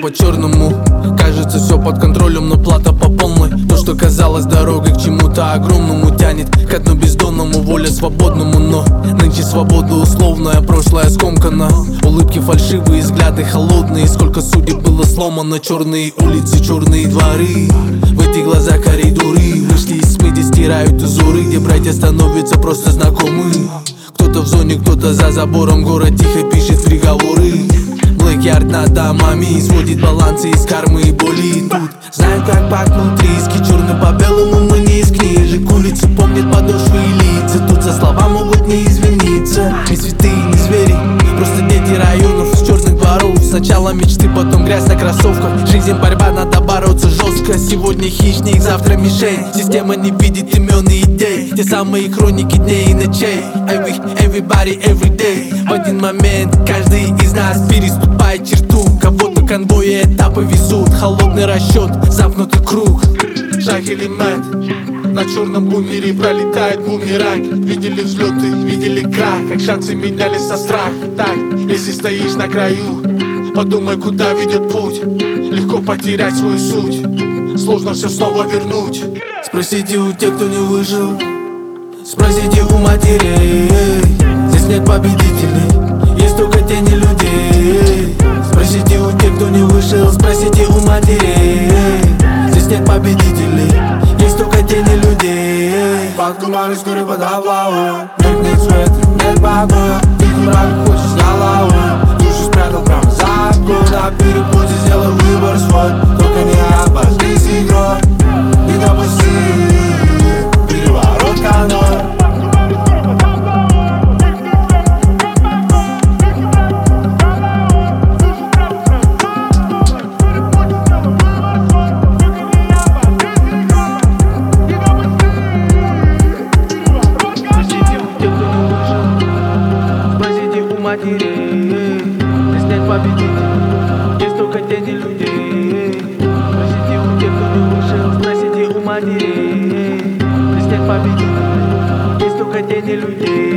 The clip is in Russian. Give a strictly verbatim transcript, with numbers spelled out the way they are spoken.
по-черному. Кажется, все под контролем, но плата по полной. То, что казалось дорогой к чему-то огромному, тянет к дну бездонному, воля свободному. Но нынче свобода условная, прошлое скомкано. Улыбки фальшивые, взгляды холодные. Сколько судеб было сломано, черные улицы, черные дворы. В эти глаза коридоры вышли из тьмы, где стирают узоры, где братья становятся просто знакомы. Кто-то в зоне, кто-то за забором, город тихо пишет приговоры. Блэкярд над домами сводит балансы из кармы и боли. Тут знают, как пахнут риски, черный по белому, мы не из книжек. Улицы помнят подошвы и лица, тут за слова могут не извиниться. Не цветы, не звери, просто дети районов с черных дворов. Сначала мечты, потом грязь на кроссовках. Жизнь борьба, надо бороться жестко. Сегодня хищник, завтра мишень. Система не видит имен и идей. Те самые хроники дней и ночей. Every, everybody, every day. В один момент каждый из нас переступает черту. Кого-то конвои этапы везут. Холодный расчет, замкнутый круг. Шаг или мат, на черном бумере пролетает бумеранг. Видели взлеты, видели крах, как шансы менялись со страх. Так, если стоишь на краю, подумай, куда ведет путь. Легко потерять свою суть, сложно все снова вернуть. Спросите у тех, кто не выжил, спросите у матерей. Здесь нет победителей, есть только тени людей. Спросите у тех, кто не вышел, спросите у матерей. Здесь нет победителей, есть только тени людей. Под туман истории под облавы. Нет света, нет покоя. Ты дурак, хочешь на лаву. Душу спрятал прямо за обгон. На перепуте сделай выбор свой. Только не обожгись игрой. Не допусти переворот каноэ. Здесь нет победителей, есть только тени людей. Спросите у тех, кто не вышел, спросите у матерей. Здесь нет победителей, есть только тени людей.